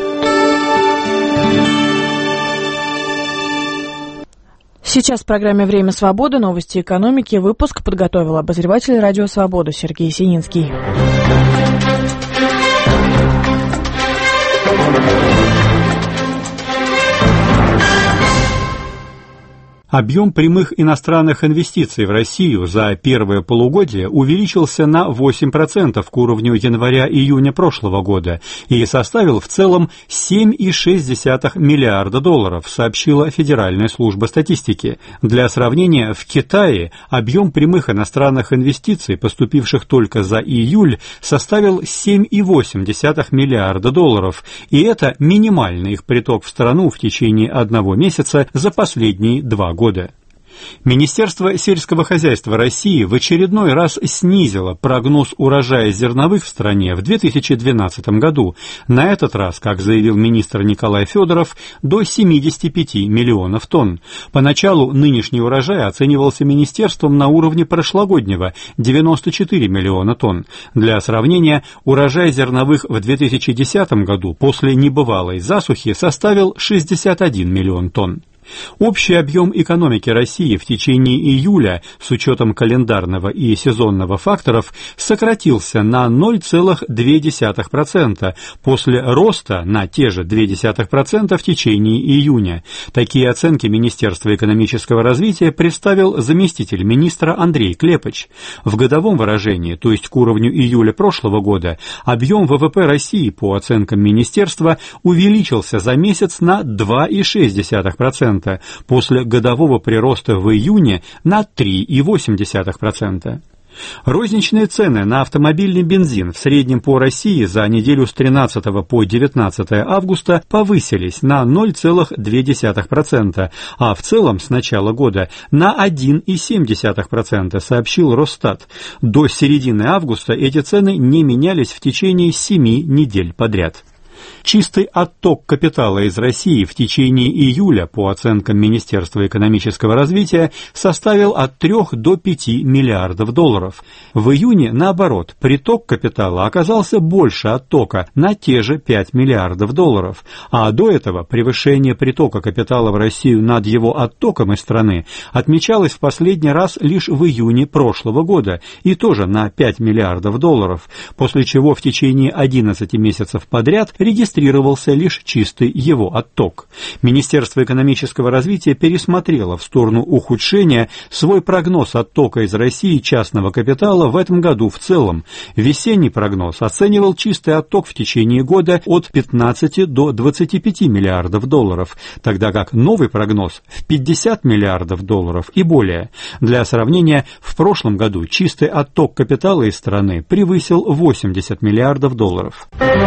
Сейчас в программе «Время свободы», новости экономики. Выпуск подготовил обозреватель Радио Свобода Сергей Сининский. Объем прямых иностранных инвестиций в Россию за первое полугодие увеличился на восемь процентов к уровню января-июня прошлого года и составил в целом семь целых шесть десятых миллиарда долларов, сообщила Федеральная служба статистики. Для сравнения, в Китае объем прямых иностранных инвестиций, поступивших только за июль, составил семь целых восемь десятых миллиарда долларов, и это минимальный их приток в страну в течение одного месяца за последние два года. года. Министерство сельского хозяйства России в очередной раз снизило прогноз урожая зерновых в стране в две тысячи двенадцатом году. На этот раз, как заявил министр Николай Федоров, до семьдесят пять миллионов тонн. Поначалу нынешний урожай оценивался министерством на уровне прошлогоднего – девяносто четыре миллиона тонн. Для сравнения, урожай зерновых в две тысячи десятом году после небывалой засухи составил шестьдесят один миллион тонн. Общий объем экономики России в течение июля с учетом календарного и сезонного факторов сократился на ноль целых две десятых процента после роста на те же ноль целых две десятых процента в течение июня. Такие оценки Министерства экономического развития представил заместитель министра Андрей Клепыч. В годовом выражении, то есть к уровню июля прошлого года, объем ВВП России по оценкам министерства увеличился за месяц на два целых шесть десятых процента. После годового прироста в июне на три целых восемь десятых процента. Розничные цены на автомобильный бензин в среднем по России за неделю с тринадцатого по девятнадцатое августа повысились на ноль целых две десятых процента, а в целом с начала года на один целых семь десятых процента, сообщил Росстат. До середины августа эти цены не менялись в течение семи недель подряд. Чистый отток капитала из России в течение июля, по оценкам Министерства экономического развития, составил от трёх до пяти миллиардов долларов. В июне, наоборот, приток капитала оказался больше оттока, на те же пять миллиардов долларов. А до этого превышение притока капитала в Россию над его оттоком из страны отмечалось в последний раз лишь в июне прошлого года, и тоже на пять миллиардов долларов, после чего в течение одиннадцати месяцев подряд регистрировался лишь чистый его отток. Министерство экономического развития пересмотрело в сторону ухудшения свой прогноз оттока из России частного капитала в этом году в целом. Весенний прогноз оценивал чистый отток в течение года от пятнадцати до двадцати пяти миллиардов долларов, тогда как новый прогноз в пятьдесят миллиардов долларов и более. Для сравнения, в прошлом году чистый отток капитала из страны превысил восемьдесят миллиардов долларов.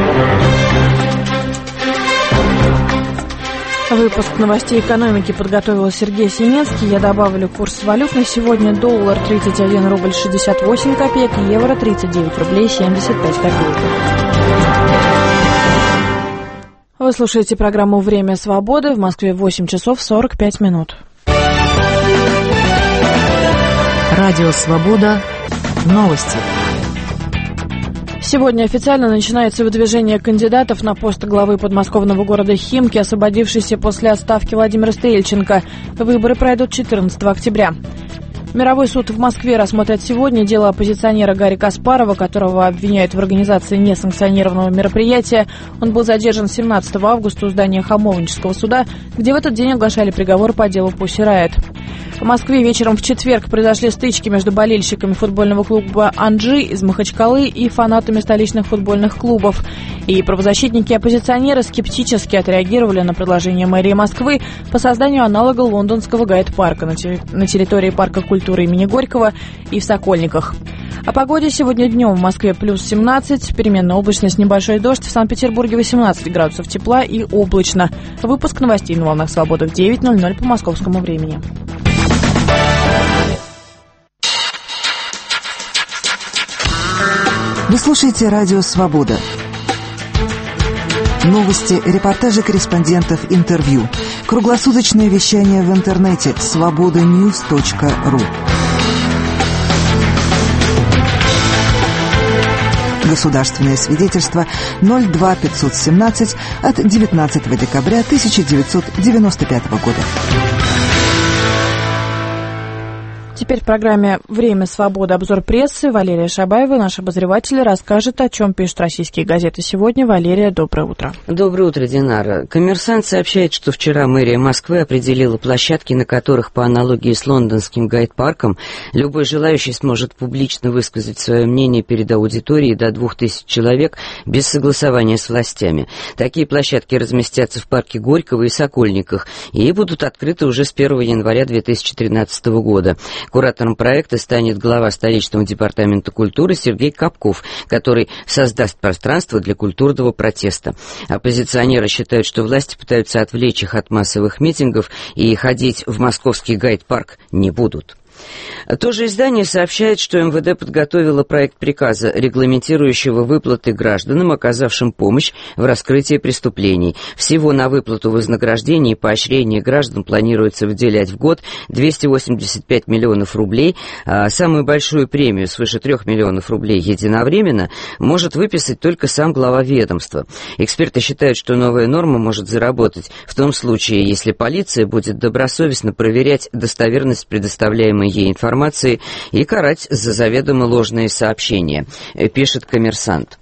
Выпуск новостей экономики подготовил Сергей Сининский. Я добавлю курс валют на сегодня. Доллар тридцать один рубль шестьдесят восемь копеек, евро тридцать девять рублей семьдесят пять копеек. Вы слушаете программу «Время свободы». В Москве восемь часов сорок пять минут. Радио «Свобода». Новости. Сегодня официально начинается выдвижение кандидатов на пост главы подмосковного города Химки, освободившийся после отставки Владимира Стрельченко. Выборы пройдут четырнадцатого октября. Мировой суд в Москве рассмотрит сегодня дело оппозиционера Гарри Каспарова, которого обвиняют в организации несанкционированного мероприятия. Он был задержан семнадцатого августа у здания Хамовнического суда, где в этот день оглашали приговор по делу Pussy Riot. В Москве вечером в четверг произошли стычки между болельщиками футбольного клуба «Анжи» из Махачкалы и фанатами столичных футбольных клубов. И правозащитники и оппозиционеры скептически отреагировали на предложение мэрии Москвы по созданию аналога лондонского гайд-парка на территории парка культуры имени Горького и в Сокольниках. О погоде сегодня днем в Москве плюс семнадцать, переменная облачность, небольшой дождь, в Санкт-Петербурге восемнадцать градусов тепла и облачно. Выпуск новостей на волнах свободы в девять ноль ноль по московскому времени. Вы слушаете радио «Свобода». Новости, репортажи корреспондентов, интервью. Круглосуточное вещание в интернете свобода ньюс точка ру. Государственное свидетельство ноль два пятьсот семнадцать от девятнадцатого декабря тысяча девятьсот девяносто пятого года. Теперь в программе «Время свободы. Обзор прессы» Валерия Шабаева, наш обозреватель, расскажет, о чем пишут российские газеты сегодня. Валерия, доброе утро. Доброе утро, Динара. «Коммерсант» сообщает, что вчера мэрия Москвы определила площадки, на которых, по аналогии с лондонским гайд-парком, любой желающий сможет публично высказать свое мнение перед аудиторией до двух тысяч человек без согласования с властями. Такие площадки разместятся в парке Горького и Сокольниках и будут открыты уже с первого января две тысячи тринадцатого года. Куратором проекта станет глава столичного департамента культуры Сергей Капков, который создаст пространство для культурного протеста. Оппозиционеры считают, что власти пытаются отвлечь их от массовых митингов и ходить в московский гайд-парк не будут. То же издание сообщает, что эм вэ дэ подготовило проект приказа, регламентирующего выплаты гражданам, оказавшим помощь в раскрытии преступлений. Всего на выплату вознаграждений и поощрение граждан планируется выделять в год двести восемьдесят пять миллионов рублей, а самую большую премию свыше трех миллионов рублей единовременно может выписать только сам глава ведомства. Эксперты считают, что новая норма может заработать в том случае, если полиция будет добросовестно проверять достоверность предоставляемой ей информации и карать за заведомо ложные сообщения, пишет «Коммерсант».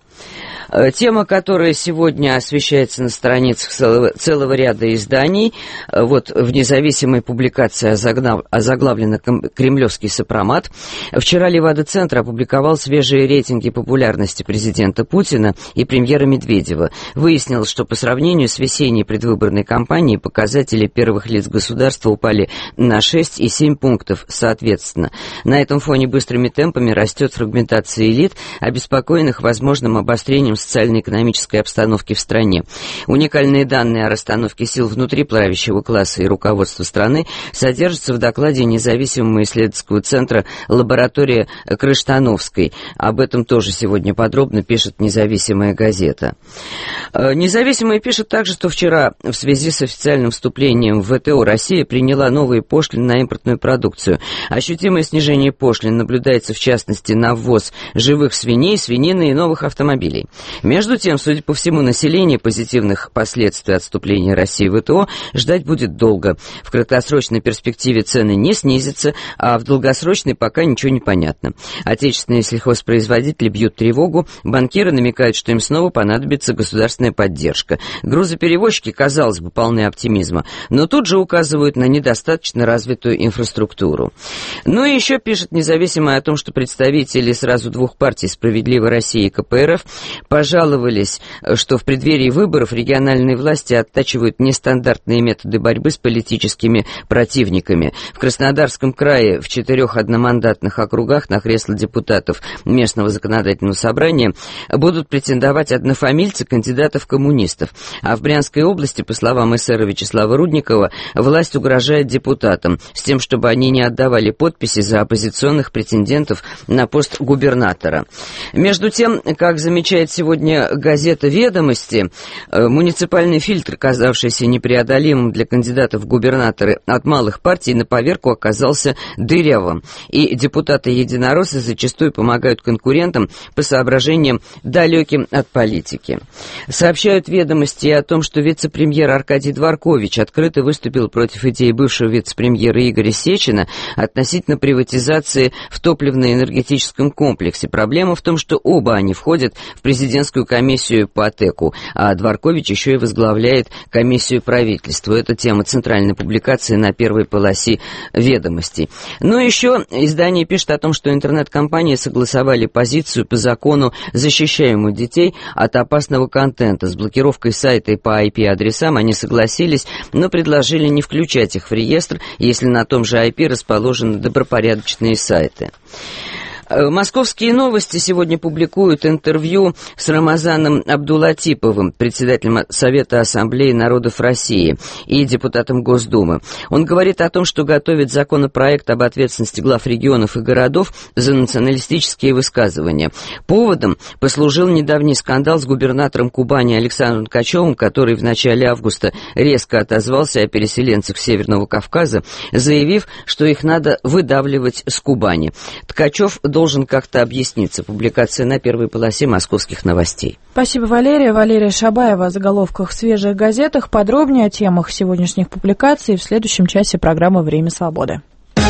Тема, которая сегодня освещается на страницах целого, целого ряда изданий, вот в независимой публикации озаглав, озаглавлена «Кремлевский сопромат». Вчера Левада-центр опубликовал свежие рейтинги популярности президента Путина и премьера Медведева. Выяснилось, что по сравнению с весенней предвыборной кампанией показатели первых лиц государства упали на шесть и семь пунктов соответственно. На этом фоне быстрыми темпами растет фрагментация элит, обеспокоенных возможным обострением социально-экономической обстановки в стране. Уникальные данные о расстановке сил внутри правящего класса и руководства страны содержатся в докладе независимого исследовательского центра «Лаборатория Крыштановской». Об этом тоже сегодня подробно пишет «Независимая газета». «Независимая» пишет также, что вчера в связи с официальным вступлением в вэ тэ о Россия приняла новые пошлины на импортную продукцию. Ощутимое снижение пошлин наблюдается в частности на ввоз живых свиней, свинины и новых автомобилей. Между тем, судя по всему, население позитивных последствий отступления России в вэ тэ о ждать будет долго. В краткосрочной перспективе цены не снизятся, а в долгосрочной пока ничего не понятно. Отечественные сельхозпроизводители бьют тревогу, банкиры намекают, что им снова понадобится государственная поддержка. Грузоперевозчики, казалось бы, полны оптимизма, но тут же указывают на недостаточно развитую инфраструктуру. Ну и еще пишет «Независимая» о том, что представители сразу двух партий «Справедливой России» и ка пэ эр эф пожаловались, что в преддверии выборов региональные власти оттачивают нестандартные методы борьбы с политическими противниками. В Краснодарском крае в четырех одномандатных округах на кресло депутатов местного законодательного собрания будут претендовать однофамильцы кандидатов-коммунистов. А в Брянской области, по словам эсера Вячеслава Рудникова, власть угрожает депутатам с тем, чтобы они не отдавали подписи за оппозиционных претендентов на пост губернатора. Между тем, как замечает сегодня сегодня газета «Ведомости». Муниципальный фильтр, казавшийся непреодолимым для кандидатов в губернаторы от малых партий, на поверку оказался дырявым. И депутаты-единороссы зачастую помогают конкурентам по соображениям, далеким от политики. Сообщают «Ведомости» о том, что вице-премьер Аркадий Дворкович открыто выступил против идеи бывшего вице-премьера Игоря Сечина относительно приватизации в топливно-энергетическом комплексе. Проблема в том, что оба они входят в президентскую комиссию по ТЭКу, а Дворкович еще и возглавляет комиссию правительства. Это тема центральной публикации на первой полосе «Ведомостей». Но еще издание пишет о том, что интернет-компании согласовали позицию по закону, защищаемую детей от опасного контента. С блокировкой сайта и по ай пи-адресам они согласились, но предложили не включать их в реестр, если на том же ай пи расположены добропорядочные сайты. Московские новости сегодня публикуют интервью с Рамазаном Абдулатиповым, председателем Совета Ассамблеи народов России и депутатом Госдумы. Он говорит о том, что готовит законопроект об ответственности глав регионов и городов за националистические высказывания. Поводом послужил недавний скандал с губернатором Кубани Александром Ткачевым, который в начале августа резко отозвался о переселенцах Северного Кавказа, заявив, что их надо выдавливать с Кубани. Ткачев должен должен как-то объясниться. Публикация на первой полосе московских новостей. Спасибо, Валерия. Валерия Шабаева о заголовках в свежих газетах. Подробнее о темах сегодняшних публикаций в следующем часе программы «Время свободы».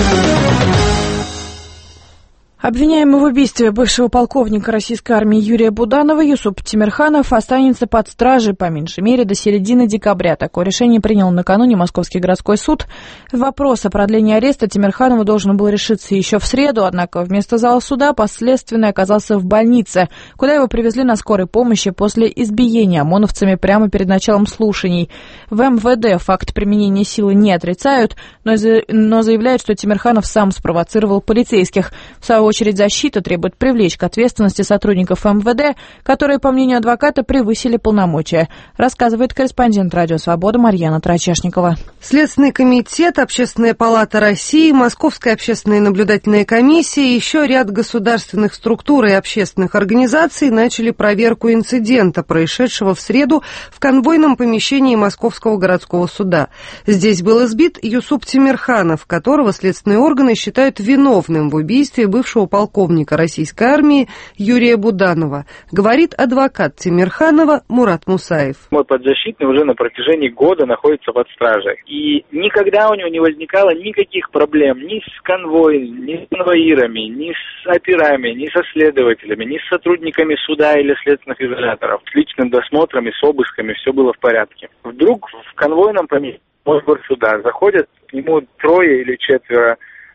Обвиняемый в убийстве бывшего полковника российской армии Юрия Буданова Юсуп Тимирханов останется под стражей по меньшей мере до середины декабря. Такое решение принял накануне Московский городской суд. Вопрос о продлении ареста Тимирханова должен был решиться еще в среду, однако вместо зала суда последственный оказался в больнице, куда его привезли на скорой помощи после избиения ОМОНовцами прямо перед началом слушаний. В эм вэ дэ факт применения силы не отрицают, но, но заявляют, что Тимирханов сам спровоцировал полицейских. В свою очередь защита требует привлечь к ответственности сотрудников эм вэ дэ, которые, по мнению адвоката, превысили полномочия, рассказывает корреспондент «Радио Свобода» Марьяна Трачешникова. Следственный комитет, Общественная палата России, Московская общественная наблюдательная комиссия и еще ряд государственных структур и общественных организаций начали проверку инцидента, происшедшего в среду в конвойном помещении Московского городского суда. Здесь был избит Юсуп Тимирханов, которого следственные органы считают виновным в убийстве бывшего полковника российской армии Юрия Буданова, говорит адвокат Тимирханова Мурат Мусаев. Мой подзащитный уже на протяжении года находится под стражей. И никогда у него не возникало никаких проблем ни с конвоем, ни с конвоирами, ни с операми, ни со следователями, ни с сотрудниками суда или следственных изоляторов. С личным досмотром и с обысками все было в порядке. Вдруг в конвойном помещении суда заходят к нему трое или четверо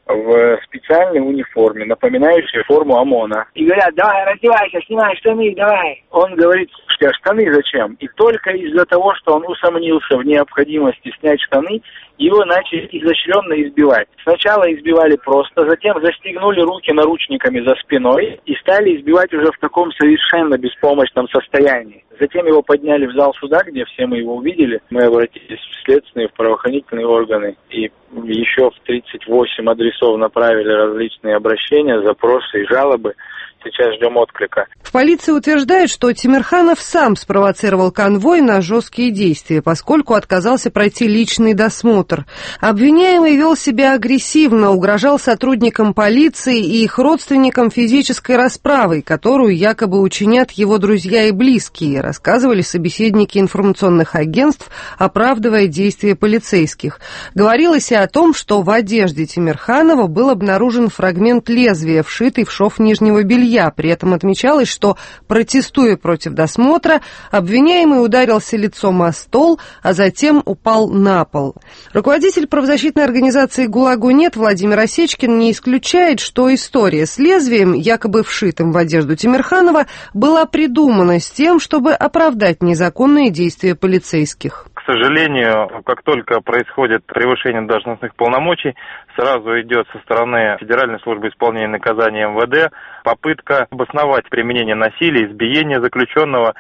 в специальной униформе, напоминающей форму ОМОНа. И говорят: давай, раздевайся, снимай штаны, давай. Он говорит: слушайте, а штаны зачем? И только из-за того, что он усомнился в необходимости снять штаны, его начали изощренно избивать. Сначала избивали просто, затем застегнули руки наручниками за спиной и стали избивать уже в таком совершенно беспомощном состоянии. Затем его подняли в зал суда, где все мы его увидели. Мы обратились в следственные, в правоохранительные органы. И еще в тридцать восемь адресов направили различные обращения, запросы и жалобы. Сейчас ждем отклика. В полиции утверждают, что Тимирханов сам спровоцировал конвой на жесткие действия, поскольку отказался пройти личный досмотр. Обвиняемый вел себя агрессивно, угрожал сотрудникам полиции и их родственникам физической расправой, которую якобы учинят его друзья и близкие, рассказывали собеседники информационных агентств, оправдывая действия полицейских. Говорилось и о том, что в одежде Тимирханова был обнаружен фрагмент лезвия, вшитый в шов нижнего белья. При этом отмечалось, что, протестуя против досмотра, обвиняемый ударился лицом о стол, а затем упал на пол. Руководитель правозащитной организации «ГУЛАГу нет» Владимир Осечкин не исключает, что история с лезвием, якобы вшитым в одежду Тимирханова, была придумана с тем, чтобы оправдать незаконные действия полицейских. К сожалению, как только происходит превышение должностных полномочий, сразу идет со стороны Федеральной службы исполнения наказания эм вэ дэ попытка обосновать применение насилия, избиения заключенного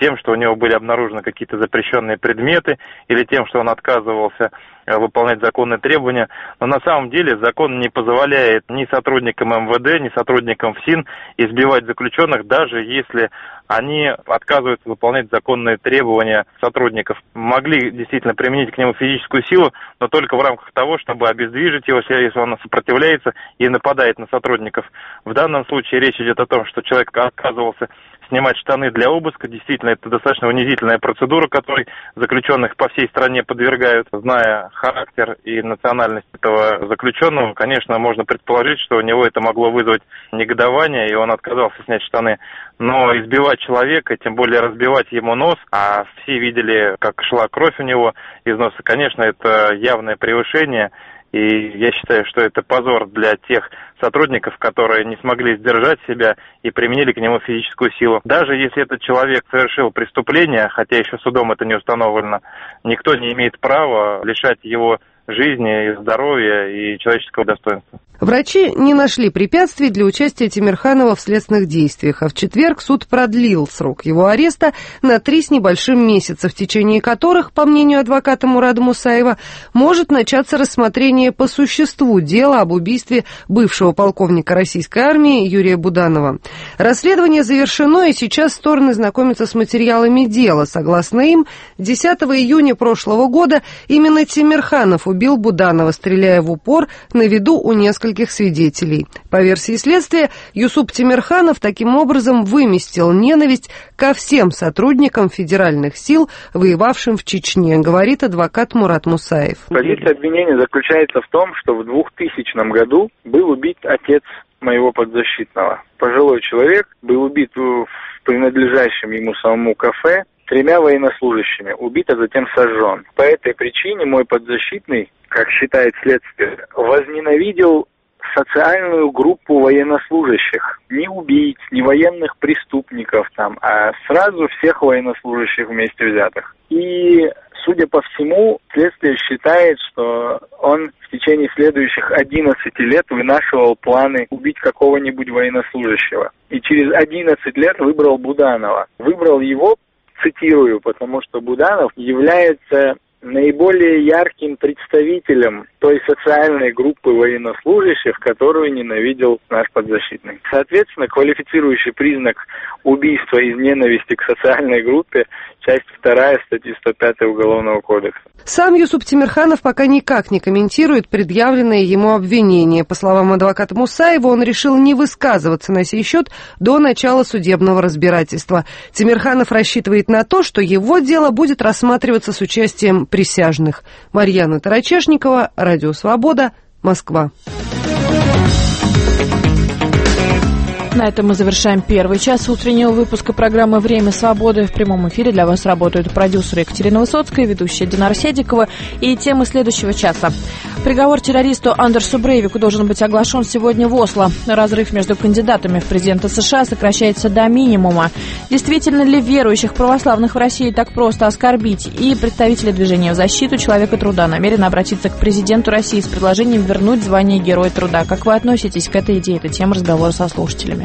тем, что у него были обнаружены какие-то запрещенные предметы, или тем, что он отказывался выполнять законные требования. Но на самом деле закон не позволяет ни сотрудникам эм вэ дэ, ни сотрудникам ФСИН избивать заключенных, даже если они отказываются выполнять законные требования сотрудников. Могли действительно применить к нему физическую силу, но только в рамках того, чтобы обездвижить его, если он сопротивляется и нападает на сотрудников. В данном случае речь идет о том, что человек отказывался снимать штаны для обыска. Действительно, это достаточно унизительная процедура, которой заключенных по всей стране подвергают. Зная характер и национальность этого заключенного, конечно, можно предположить, что у него это могло вызвать негодование, и он отказался снять штаны. Но избивать человека, тем более разбивать ему нос, а все видели, как шла кровь у него из носа, конечно, это явное превышение. И я считаю, что это позор для тех сотрудников, которые не смогли сдержать себя и применили к нему физическую силу. Даже если этот человек совершил преступление, хотя еще судом это не установлено, никто не имеет права лишать его жизни, здоровья и человеческого достоинства. Врачи не нашли препятствий для участия Тимирханова в следственных действиях, а в четверг суд продлил срок его ареста на три с небольшим месяца, в течение которых, по мнению адвоката Мурада Мусаева, может начаться рассмотрение по существу дела об убийстве бывшего полковника российской армии Юрия Буданова. Расследование завершено, и сейчас стороны знакомятся с материалами дела. Согласно им, десятого июня прошлого года именно Тимирханов убил Буданова, стреляя в упор на виду у нескольких свидетелей. По версии следствия, Юсуп Тимирханов таким образом выместил ненависть ко всем сотрудникам федеральных сил, воевавшим в Чечне, говорит адвокат Мурад Мусаев. Позиция обвинения заключается в том, что в двухтысячном году был убит отец моего подзащитного. Пожилой человек был убит в принадлежащем ему самому кафе тремя военнослужащими, убит, а затем сожжен. По этой причине мой подзащитный, как считает следствие, возненавидел социальную группу военнослужащих. Не убийц, не военных преступников там, а сразу всех военнослужащих вместе взятых. И, судя по всему, следствие считает, что он в течение следующих одиннадцати лет вынашивал планы убить какого-нибудь военнослужащего. И через одиннадцать лет выбрал Буданова. Выбрал его, цитирую, потому что Буданов является наиболее ярким представителем той социальной группы военнослужащих, которую ненавидел наш подзащитный. Соответственно, квалифицирующий признак убийства из ненависти к социальной группе, часть вторая статьи сто пять Уголовного кодекса. Сам Юсуп Тимирханов пока никак не комментирует предъявленное ему обвинение. По словам адвоката Мусаева, он решил не высказываться на сей счет до начала судебного разбирательства. Тимирханов рассчитывает на то, что его дело будет рассматриваться с участием присяжных. Марьяна Тарачешникова, Радио Свобода, Москва. На этом мы завершаем первый час утреннего выпуска программы «Время свободы». В прямом эфире для вас работают продюсер Екатерина Высоцкая, ведущая Динара Седикова и темы следующего часа. Приговор террористу Андерсу Брейвику должен быть оглашен сегодня в Осло. Разрыв между кандидатами в президенты США сокращается до минимума. Действительно ли верующих православных в России так просто оскорбить? И представители движения в защиту человека труда намерены обратиться к президенту России с предложением вернуть звание Героя труда. Как вы относитесь к этой идее? Это тема разговора со слушателями.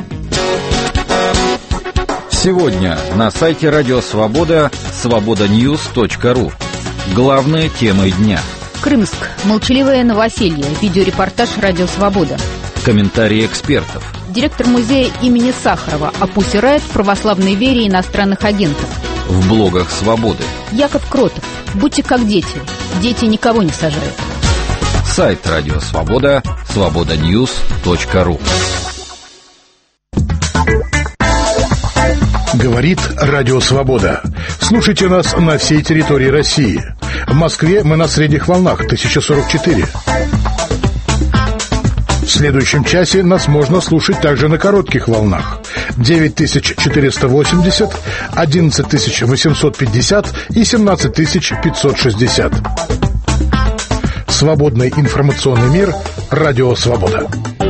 Сегодня на сайте Радио Свобода свобода ньюс точка ру. Главные темы дня. Крымск. Молчаливое новоселье. Видеорепортаж «Радио Свобода». Комментарии экспертов. Директор музея имени Сахарова опустирает в православной вере иностранных агентов. В блогах Свободы. Яков Кротов. Будьте как дети. Дети никого не сажают. Сайт Радио Свобода свобода ньюс точка ру. Говорит Радио Свобода. Слушайте нас на всей территории России. В Москве мы на средних волнах тысяча сорок четыре. В следующем часе нас можно слушать также на коротких волнах. девять тысяч четыреста восемьдесят, одиннадцать тысяч восемьсот пятьдесят и семнадцать тысяч пятьсот шестьдесят. Свободный информационный мир. Радио Свобода.